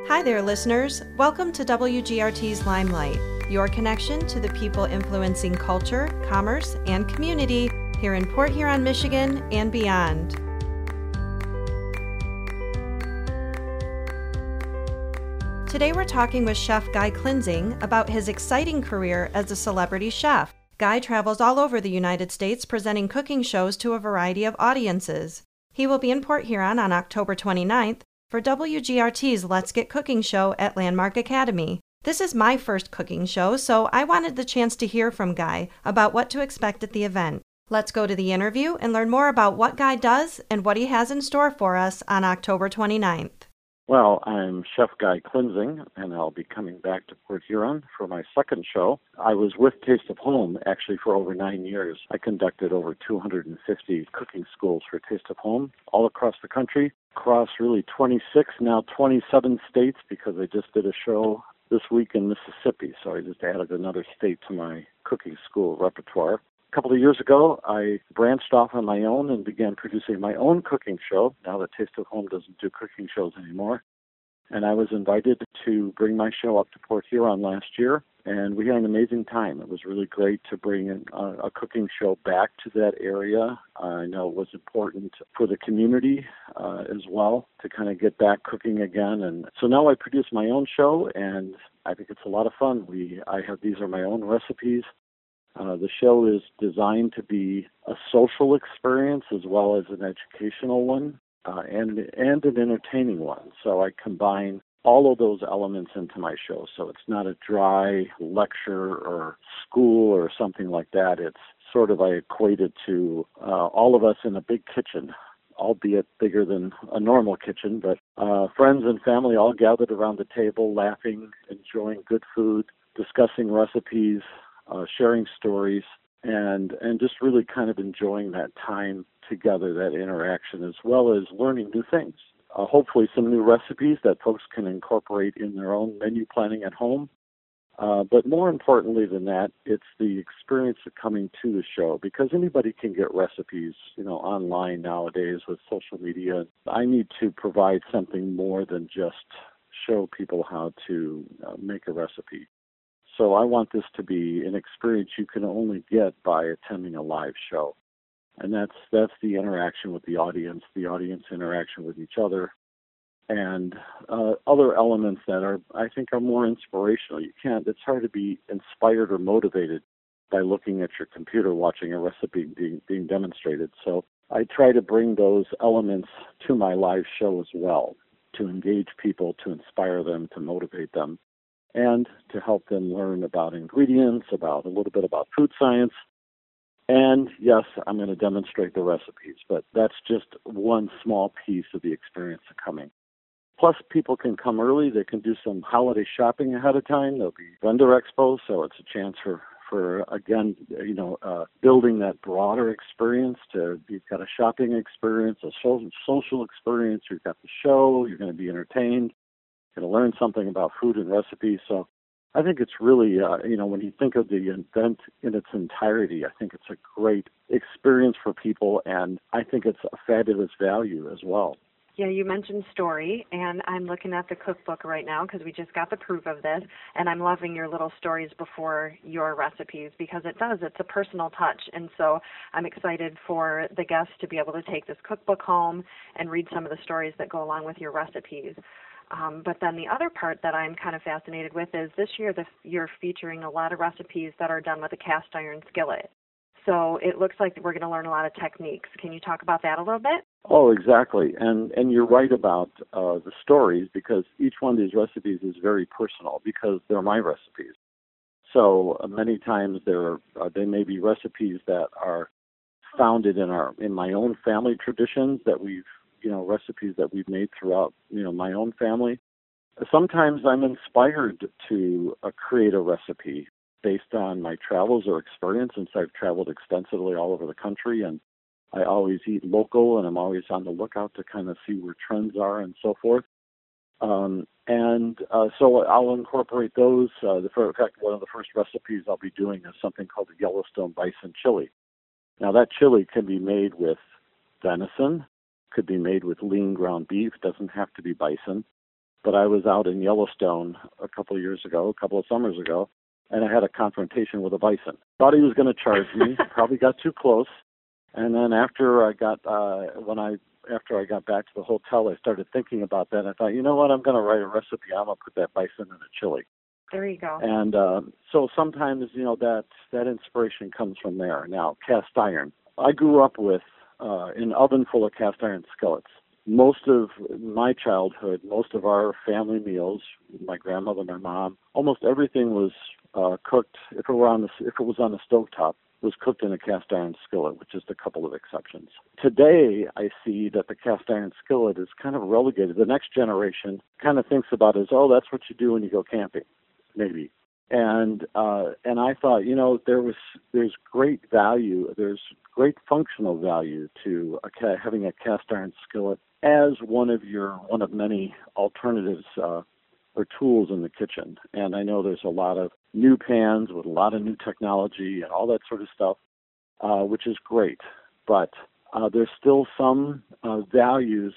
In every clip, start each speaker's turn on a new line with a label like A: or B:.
A: Hi there, listeners. Welcome to WGRT's Limelight, your connection to the people influencing culture, commerce, and community here in Port Huron, Michigan, and beyond. Today we're talking with Chef Guy Klinzing about his exciting career as a celebrity chef. Guy travels all over the United States presenting cooking shows to a variety of audiences. He will be in Port Huron on October 29th for WGRT's Let's Get Cooking show at Landmark Academy. This is my first cooking show, so I wanted the chance to hear from Guy about what to expect at the event. Let's go to the interview and learn more about what Guy does and what he has in store for us on October 29th.
B: Well, I'm Chef Guy Klinzing, and I'll be coming back to Port Huron for my second show. I was with Taste of Home, actually, for over 9 years. I conducted over 250 cooking schools for Taste of Home all across the country, across really 26, now 27 states, because I just did a show this week in Mississippi, so I just added another state to my cooking school repertoire. A couple of years ago, I branched off on my own and began producing my own cooking show, now that Taste of Home doesn't do cooking shows anymore. And I was invited to bring my show up to Port Huron last year, and we had an amazing time. It was really great to bring a cooking show back to that area. I know it was important for the community as well to kind of get back cooking again. And so now I produce my own show, and I think it's a lot of fun. These are my own recipes. The show is designed to be a social experience as well as an educational one and an entertaining one. So I combine all of those elements into my show. So it's not a dry lecture or school or something like that. It's sort of, I equate it to all of us in a big kitchen, albeit bigger than a normal kitchen, but friends and family all gathered around the table, laughing, enjoying good food, discussing recipes, sharing stories, and just really kind of enjoying that time together, that interaction, as well as learning new things. Hopefully some new recipes that folks can incorporate in their own menu planning at home. But more importantly than that, it's the experience of coming to the show, because anybody can get recipes, online nowadays with social media. I need to provide something more than just show people how to make a recipe. So I want this to be an experience you can only get by attending a live show. And that's the interaction with the audience interaction with each other, and other elements that I think are more inspirational. It's hard to be inspired or motivated by looking at your computer watching a recipe being demonstrated. So I try to bring those elements to my live show as well, to engage people, to inspire them, to motivate them, and to help them learn about ingredients, about a little bit about food science. And yes, I'm going to demonstrate the recipes, but that's just one small piece of the experience of coming. Plus, people can come early. They can do some holiday shopping ahead of time. There'll be vendor expos, so it's a chance for again, building that broader experience. You've got a shopping experience, a social experience. You've got the show. You're going to be entertained. You're going to learn something about food and recipes. So I think it's really, when you think of the event in its entirety, I think it's a great experience for people, and I think it's a fabulous value as well.
C: Yeah, you mentioned story, and I'm looking at the cookbook right now because we just got the proof of this, and I'm loving your little stories before your recipes because it's a personal touch, and so I'm excited for the guests to be able to take this cookbook home and read some of the stories that go along with your recipes. But then the other part that I'm kind of fascinated with is this year you're featuring a lot of recipes that are done with a cast iron skillet. So it looks like we're going to learn a lot of techniques. Can you talk about that a little bit?
B: Oh, exactly. And you're right about the stories, because each one of these recipes is very personal because they're my recipes. So many times they may be recipes that are founded in my own family traditions that recipes that we've made throughout, my own family. Sometimes I'm inspired to create a recipe based on my travels or experience, since I've traveled extensively all over the country, and I always eat local, and I'm always on the lookout to kind of see where trends are and so forth. So I'll incorporate those. In fact, one of the first recipes I'll be doing is something called the Yellowstone Bison Chili. Now, that chili can be made with venison, could be made with lean ground beef, doesn't have to be bison. but I was out in Yellowstone a couple of summers ago, and I had a confrontation with a bison. Thought he was going to charge me, probably got too close, and then after I got back to the hotel, I started thinking about that. I thought, you know what, I'm going to write a recipe. I'm going to put that bison in a chili.
C: There you go.
B: And so sometimes, that inspiration comes from there. Now, cast iron. I grew up with an oven full of cast iron skillets. Most of my childhood, most of our family meals, my grandmother, my mom, almost everything was cooked. If it was on the stovetop, was cooked in a cast iron skillet, with just a couple of exceptions. Today, I see that the cast iron skillet is kind of relegated. The next generation kind of thinks about it as, oh, that's what you do when you go camping, maybe. And I thought, there's great value, there's great functional value to having a cast iron skillet as one of many alternatives or tools in the kitchen. And I know there's a lot of new pans with a lot of new technology and all that sort of stuff, which is great. But there's still some value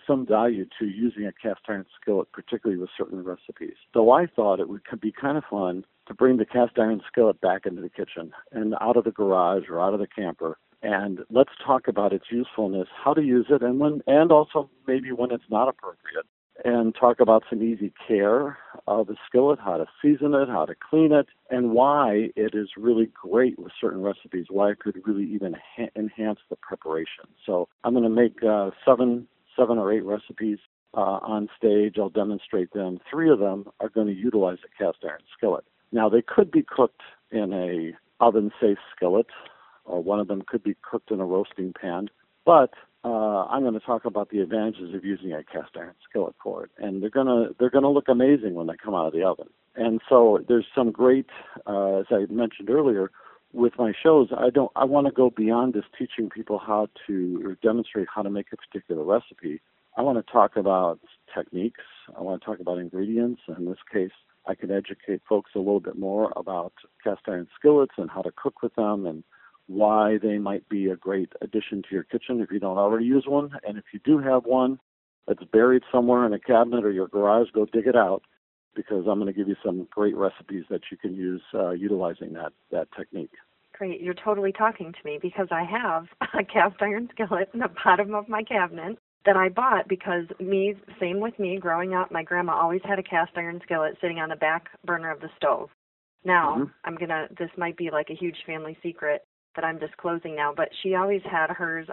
B: to using a cast iron skillet, particularly with certain recipes. So I thought it could be kind of fun to bring the cast iron skillet back into the kitchen and out of the garage or out of the camper. And let's talk about its usefulness, how to use it, and also maybe when it's not appropriate. And talk about some easy care of the skillet, how to season it, how to clean it, and why it is really great with certain recipes, why it could really even enhance the preparation. So I'm going to make seven or eight recipes on stage. I'll demonstrate them. 3 of them are going to utilize a cast iron skillet. Now, they could be cooked in a oven-safe skillet, or one of them could be cooked in a roasting pan, but I'm going to talk about the advantages of using a cast iron skillet for it, and they're going to look amazing when they come out of the oven. And so there's some great, as I mentioned earlier, with my shows, I want to go beyond just teaching people how to or demonstrate how to make a particular recipe. I want to talk about techniques. I want to talk about ingredients. In this case, I can educate folks a little bit more about cast iron skillets and how to cook with them and why they might be a great addition to your kitchen if you don't already use one. And if you do have one that's buried somewhere in a cabinet or your garage, go dig it out, because I'm going to give you some great recipes that you can use utilizing that technique.
C: Great. You're totally talking to me, because I have a cast iron skillet in the bottom of my cabinet that I bought because same with me, growing up, my grandma always had a cast iron skillet sitting on the back burner of the stove. Now, this might be like a huge family secret that I'm disclosing now, but she always had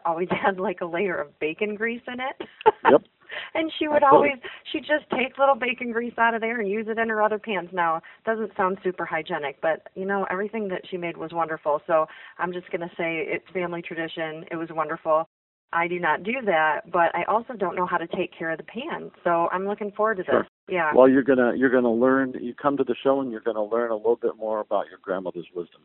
C: like a layer of bacon grease in it.
B: Yep.
C: And she'd just take little bacon grease out of there and use it in her other pans. Now, it doesn't sound super hygienic, but, everything that she made was wonderful. So I'm just going to say it's family tradition. It was wonderful. I do not do that, but I also don't know how to take care of the pan. So I'm looking forward to this.
B: Sure.
C: Yeah.
B: Well, you're gonna learn. You come to the show and you're gonna learn a little bit more about your grandmother's wisdom.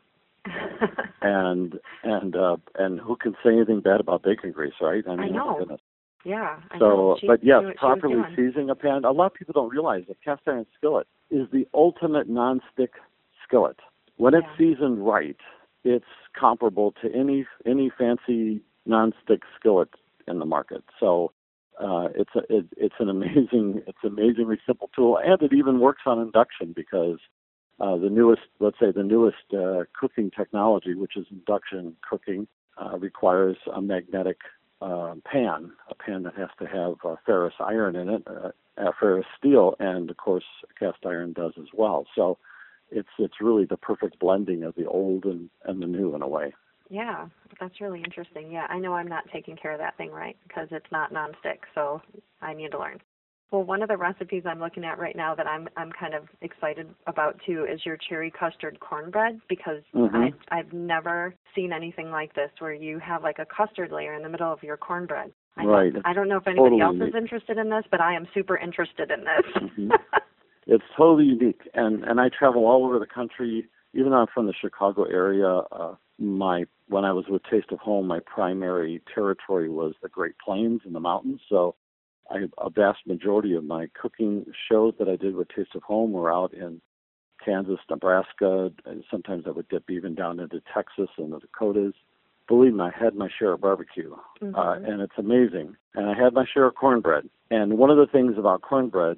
B: and who can say anything bad about bacon grease, right? I
C: know.
B: Oh my goodness.
C: Yeah.
B: But yes, properly seasoning a pan. A lot of people don't realize that cast iron skillet is the ultimate nonstick skillet. When it's seasoned right, it's comparable to any fancy nonstick skillet in the market. So it's an amazingly simple tool, and it even works on induction, because the newest cooking technology, which is induction cooking, requires a magnetic pan, a pan that has to have ferrous iron in it, ferrous steel, and of course cast iron does as well. So it's really the perfect blending of the old and the new in a way.
C: Yeah, that's really interesting. Yeah, I know I'm not taking care of that thing right, because it's not nonstick, so I need to learn. Well, one of the recipes I'm looking at right now that I'm kind of excited about too is your cherry custard cornbread, because I've never seen anything like this, where you have like a custard layer in the middle of your cornbread. I don't know if anybody else is interested in this, but I am super interested in this.
B: It's totally unique, and I travel all over the country. Even though I'm from the Chicago area, when I was with Taste of Home, my primary territory was the Great Plains and the mountains. So a vast majority of my cooking shows that I did with Taste of Home were out in Kansas, Nebraska, and sometimes I would dip even down into Texas and the Dakotas. Believe me, I had my share of barbecue, and it's amazing. And I had my share of cornbread. And one of the things about cornbread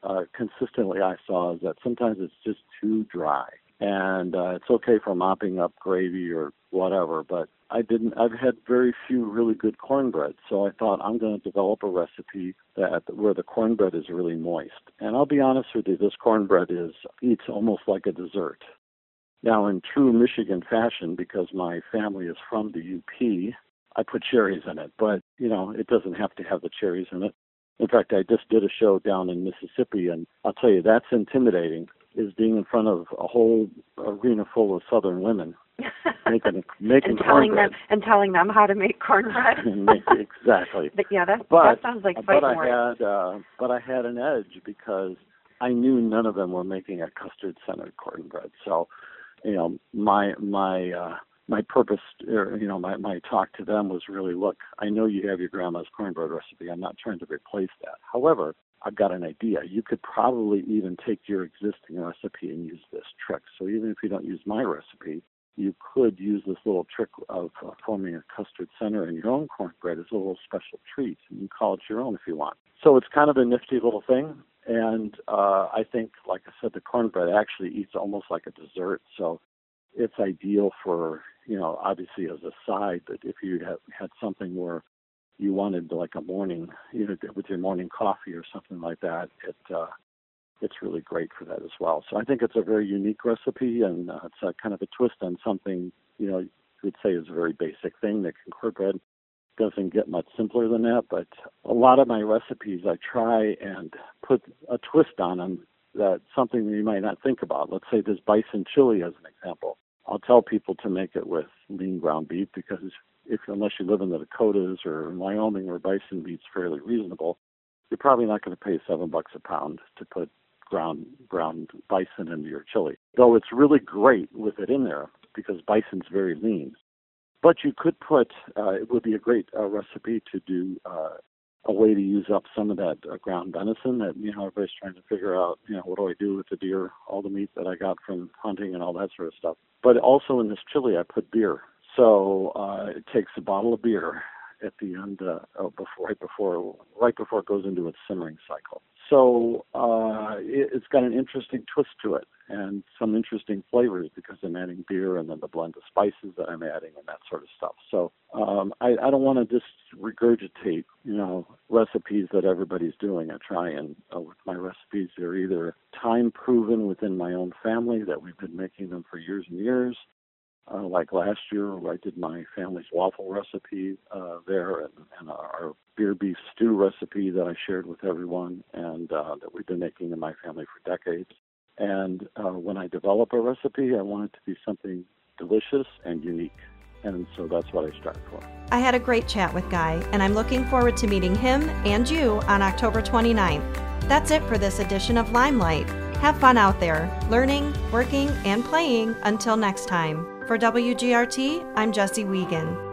B: consistently I saw is that sometimes it's just too dry. And it's okay for mopping up gravy or whatever, but I've had very few really good cornbread, so I thought I'm going to develop a recipe where the cornbread is really moist. And I'll be honest with you, this cornbread eats almost like a dessert. Now, in true Michigan fashion, because my family is from the UP, I put cherries in it, but, it doesn't have to have the cherries in it. In fact, I just did a show down in Mississippi, and I'll tell you, that's intimidating, is being in front of a whole arena full of Southern women making
C: and
B: cornbread.
C: telling them how to make cornbread.
B: Exactly.
C: But yeah, that sounds like fighting words.
B: But I had an edge because I knew none of them were making a custard-centered cornbread. So, my purpose, my talk to them was really, look, I know you have your grandma's cornbread recipe. I'm not trying to replace that. However, I've got an idea. You could probably even take your existing recipe and use this trick. So even if you don't use my recipe, you could use this little trick of forming a custard center in your own cornbread as a little special treat. And you can call it your own if you want. So it's kind of a nifty little thing. And I think, like I said, the cornbread actually eats almost like a dessert. So it's ideal for, obviously as a side, but if you had something where you wanted like a morning, with your morning coffee or something like that, it's really great for that as well. So I think it's a very unique recipe, and it's a kind of a twist on something, you would say is a very basic thing. That cornbread doesn't get much simpler than that, but a lot of my recipes I try and put a twist on them, that's something that you might not think about. Let's say this bison chili as an example. I'll tell people to make it with lean ground beef because unless you live in the Dakotas or in Wyoming where bison meat's fairly reasonable, you're probably not going to pay $7 a pound to put ground bison into your chili. Though it's really great with it in there because bison's very lean. But you could put, it would be a great recipe to do a way to use up some of that ground venison that, everybody's trying to figure out, what do I do with the deer, all the meat that I got from hunting and all that sort of stuff. But also in this chili, I put beer. So it takes a bottle of beer at the end, right before it goes into its simmering cycle. So it's got an interesting twist to it and some interesting flavors because I'm adding beer and then the blend of spices that I'm adding and that sort of stuff. So I don't want to just regurgitate, recipes that everybody's doing. I try and with my recipes, they're either time proven within my own family that we've been making them for years and years. Like last year, I did my family's waffle recipe there, and our beer beef stew recipe that I shared with everyone, and that we've been making in my family for decades. And when I develop a recipe, I want it to be something delicious and unique. And so that's what I strive for.
A: I had a great chat with Guy, and I'm looking forward to meeting him and you on October 29th. That's it for this edition of Limelight. Have fun out there, learning, working, and playing. Until next time. For WGRT, I'm Jessie Wiegand.